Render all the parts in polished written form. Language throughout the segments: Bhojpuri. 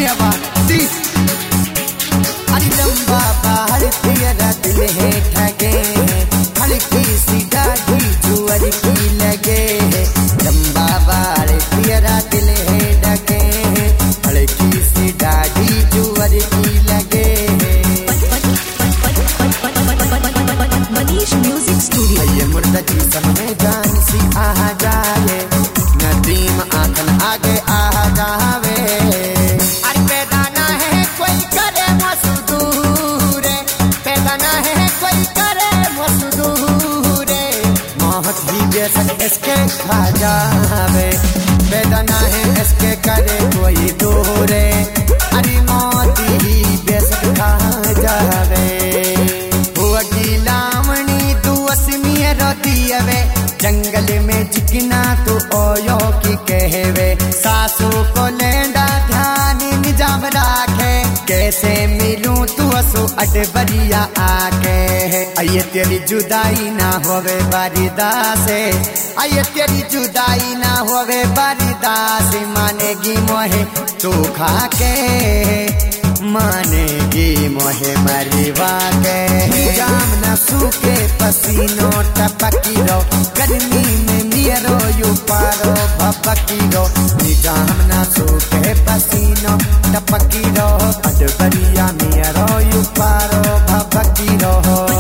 अरे लंबा बाहर तेरा दिल है ठगे, हल्की सी दाढ़ी जुअर की लगे। लंबा बाहर तेरा दिल है ठगे, हल्की सी दाढ़ी जुअर की लगे। Manish music studio. ये मुर्दा जिस्म में जान सी आ जाए, नदीम आंखन आगे आ जावे। अरे पैदा ना है कोई करे मसदूरे, पैदा ना है कोई करे मसदूरे, मौत भी बेशक इसके खा जावे। पैदा ना है इसके करे कोई दूरे, अरे मौत ही बेशक खा जावे। जंगल में चिकना तू ओयो की कहवे, सासू को लेंदा ध्यान निजाम राखे। कैसे मिलूं तू असो अडबरिया आके, आये तेरी जुदाई ना होवे बारिदा से, आये तेरी जुदाई ना होवे बारिदा से। मानेगी मोहे तू खाके, मानेगी मोहे मरीवा के। जाम न सूखे पसीनो टपकी रो, गर्मी में मियरो यू पारो भपकी रो। जाम न सूखे पसीनो टपकी रो, अडबरिया मियरो यू पारो भपकी रो।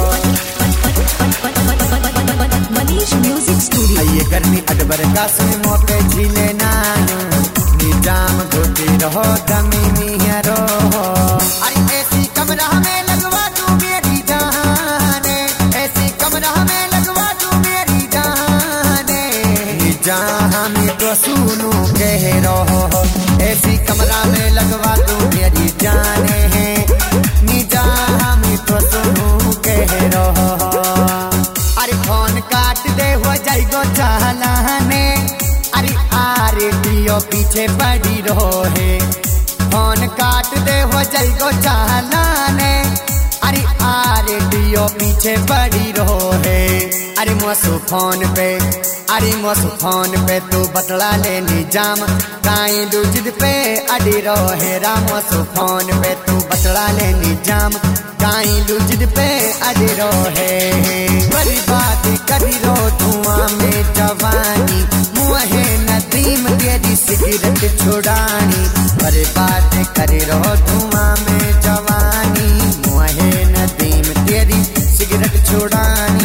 Manish music studio. ये गर्मी अडबर का से मोके झीले नानो, निजाम घोटी रहो दमी मियरो। अरे ऐसी कमरा में लगवा तू मेरी जाने, ऐसी कमरा में लगवा तू मेरी जाने। जहाँ में तो सुनू कह रहो, ऐसी कमरा में लगवा तू मेरी जाने है। जहाँ में तो सुनू कह रहो, अरे फोन काट दे हो जाएगो चालाने। अरे आरे पियो पीछे पड़ी रहो है, फोन काट दे हो जाएगो चालाने। अरे आरे पियो पीछे पड़ी रहो है। अरे मोसू फोन पे, अरे मोसू फोन पे तू बतला ले निजाम, काई लुजिद पे अड़ी रहो है। रामोसू फोन पे तू बतला ले निजाम, काई लुजिद पे अड़ी रहो है। बड़ी बात करी रो धुआं में जवानी, मुहे नदीम तेरी सिगरेट छुड़ानी। बड़ी बात करी रो धुआं में जवानी, मुहे नदीम तेरी सिगरेट छुड़ानी।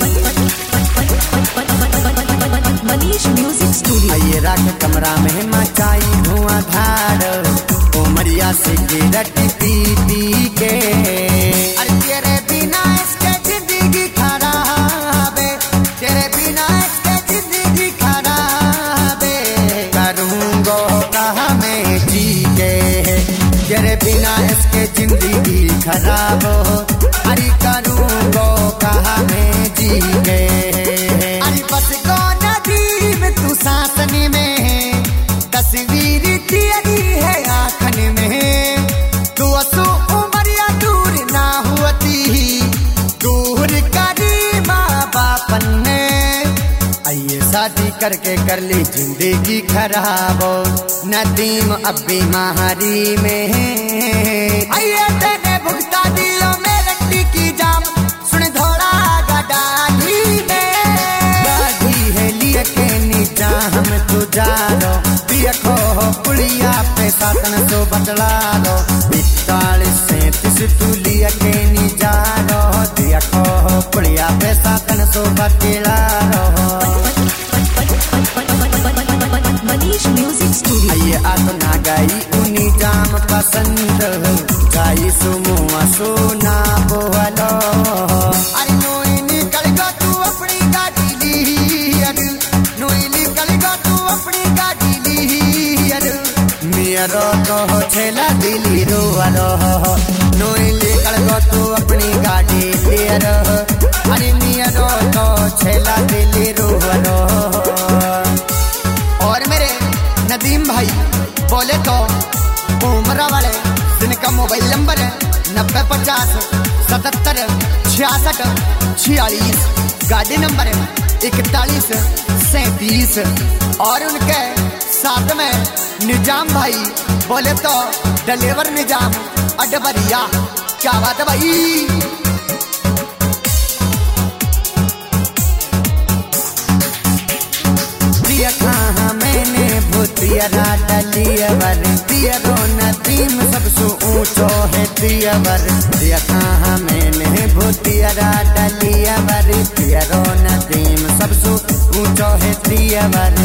Manish music studio. ये राख कमरा में मचाई धुआं धार, उमरिया सिगरेट पी पी के। अरे तेरे बिना इसके जिंदगी खराब है, तेरे बिना इसके जिंदगी खराब है। करूँगो कहाँ मैं जी के, तेरे बिना इसके जिंदगी खराब हो। अरे करूँगो कहाँ मैं जी के। अरे बस को नदी में तू सासनी में, तस्वीर तेरी है आँखन में। तू असो उमरिया दूर ना होती, दूर करी माँ बापन ने। आइए शादी करके कर ली जिंदगी खराब, नदीम अब बीमारी में है। आइए तेने भुगता दियो मेरे की जाम, सुन धोड़ा गडाली में गाड़ी है लिए के नीचा हम तू जा रो। देखो पुलिया पे 700 बदला लो, 42-37 तू लिया के नीचा रो। देखो पुलिया पे 700 बदला रो। Manish music studio. आइए आ तो ना गई उनी जाम पसंद, गाई सुमुआ सोना बोलो। अरे नोई निकल गो तू अपनी गाड़ी लियर, नोई निकल गो तू अपनी गाड़ी लियर। मेरा तो छेला दिली रोवालो, नोई निकल गो तू अपनी गाड़ी लियर। अरे मेरा तो छेला दिली रोवालो। और मेरे नदीम भाई बोले तो उमरा वाले जिनका मोबाइल नंबर है 9050-77-66-46, गाड़ी नंबर है 41 37 और उनके साथ में निजाम भाई बोले तो डलेवर निजाम अडबरिया। क्या बात है भाई। दिया कहाँ मैंने भूतियरा डलियवर दियरो नदीम सबसे ऊंचो है दियवर। दिया कहाँ मैंने भूतियरा डलियवर दियरो नदीम सबसे ऊंचो है दियवर।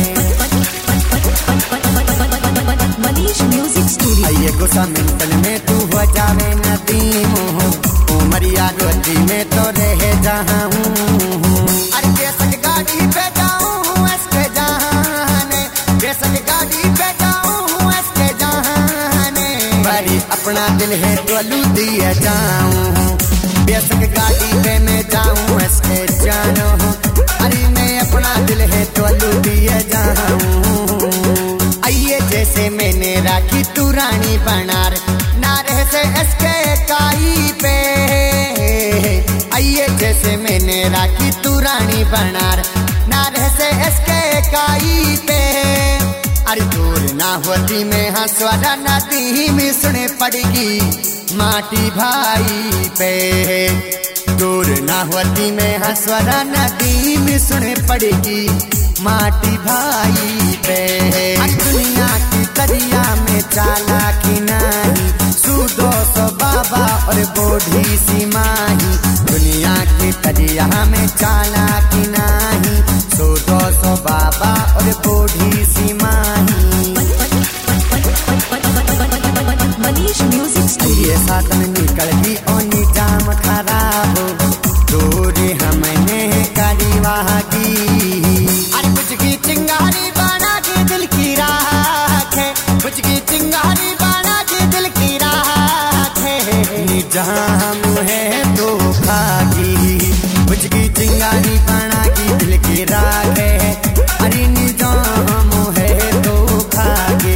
Manish music studio. आइए गुस्सा मिंटल में तू हो जावे नदीम उमरिया रोटी में तो रह जहाँ हूँ। अरे बेसक गाड़ी पे जाऊँ इसके जहाने बेसक गाड़ी पे जाऊँ इसके जहाने बड़ी अपना दिल है तो लू दिया जाऊँ। बेसक गाड़ी पे मैं जाऊँ इसके जानो अरे मैं अपना दिल है तो लू दिया जाऊँ। आइए जैसे मैंने राखी तू रानी बनार नारे से इसके काई पे। आइए जैसे मैंने राखी तू रानी बनार नारे से इसके काई पे। अरे दूर ना होती में हंसवारा नदी में सुने पड़ेगी माटी भाई पे। दूर ना होती में हंसवारा नदी में सुने पड़ेगी माटी भाई पे। दुनिया की दरिया में चालाकी नहीं सूदो सो बाबा और बूढ़ी सी माही। दुनिया की दरिया में चालाकी नहीं सूदो सो बाबा और बूढ़ी सी माही। Manish music studio. साथ में निकल गई और निजाम खराब दूरी हमने करी वहाँ की। चिंगारी बना के दिल की राख है कुछ की चिंगारी बना के दिल की राख है। निजाम है तो खागी कुछ की चिंगारी बना के दिल की राख है। अरे निजाम है तो खागी।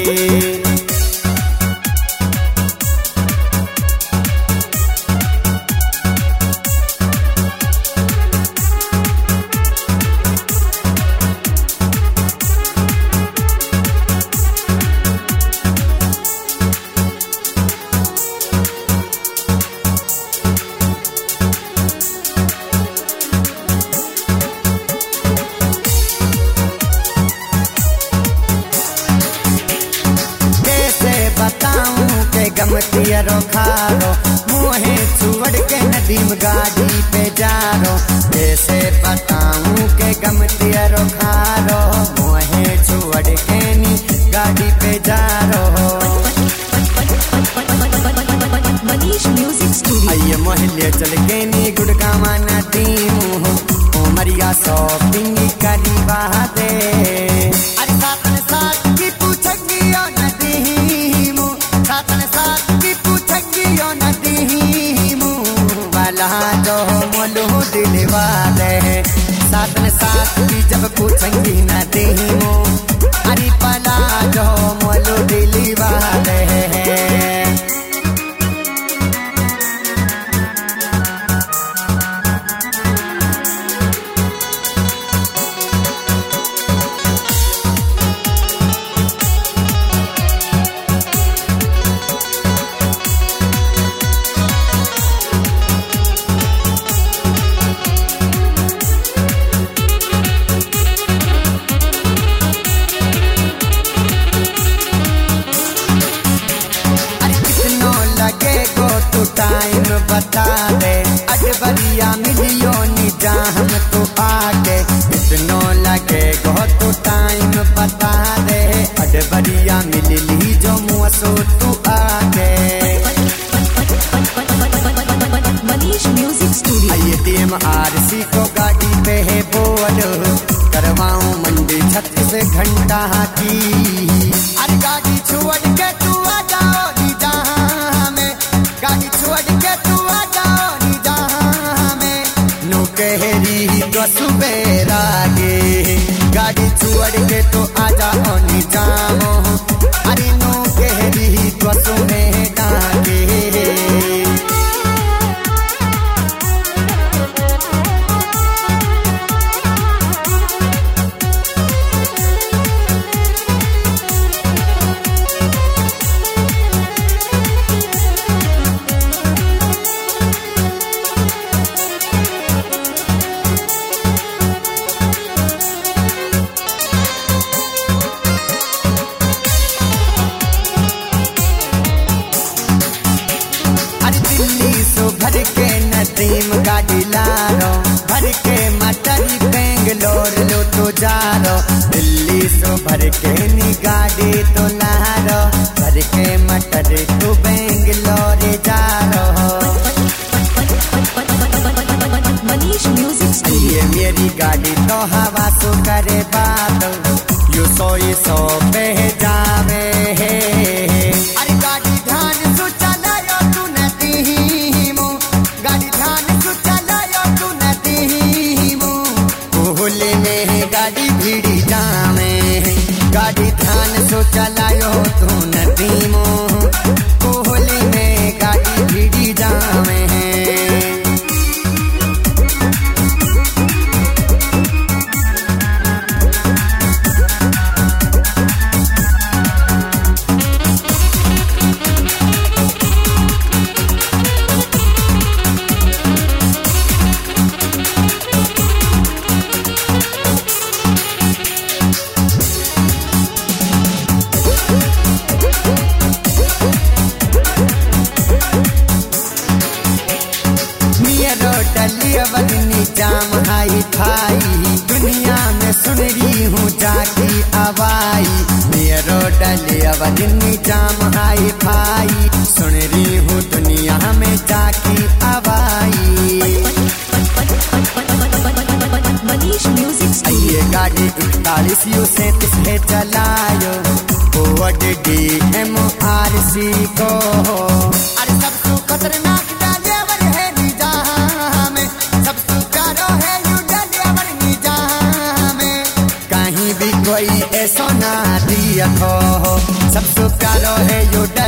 गमतियरो खारो मुहे छुड़ के नदीम गाड़ी पे जारो। कैसे बताऊं के गमतियरो खारो मुहे छुड़ के नी गाड़ी पे जारो। Manish music studio. आइए मोहल्ले चल के नी गुड़गावा नदीम उमरिया शॉपिंग करी वहाँ दे। अरे साथन साथ की पूछेगी ओ नदीम साथन साथ की पूछेगी ओ नदीम वाला जो मोलू दिलवा दे। साथन साथ की जब पूछेंगी नदीम अरे पला जो मोलू दिलवा दे। टाइम बता दे अडबरिया मिलियो निजाम तो आगे कितनो लगे गो तो टाइम बता दे अडबरिया मिली जो मुँसो तू आगे। Manish music studio. आइए DMRC को गाड़ी पे है बोल करवाऊं मंडी 36 घंटा की। अरे गाड़ी छोड़ के तू आ जाओ जहाँ में गाड़ी छोड़ के तू आ जाओ ड्रीम गाड़ी लारो, भर के मटर बेंगलोर लो तो जारो, दिल्ली सो भर के नी गाड़ी तो लारो, भर के मटर तो बेंगलोर जारो। Manish music studio. ये मेरी गाड़ी तो हवा सो करे बात, यू सो पे जावे है। अरे गाड़ी ध्यान सो चलायो तू नदीमो, गाड़ी ध्यान सो चलायो तू नदीमो, कोहले में गाड़ी भीड़ी जामे, गाड़ी ध्यान सो चलायो तू नदीमो, कोहले में गाड़ी भीड़ी जामे। जाम हाई फाई, दुनिया में सुन रही हूँ जाकी आवाई, मेरो डलिया जाम हाई फाई, सुन रही हूँ दुनिया में जाकी आवाई। Manish music studio. ये गाड़ी 41 यू से तिसे चलायो, फॉरवर्ड DMRC को। अरे सबसे खतरनाक ड्राइवर है निजाम में, सबसे प्यारो है यू ड्राइवर निजाम में, कहीं भी कोई ऐसा ना दिया हो, सबसे प्यारो है यू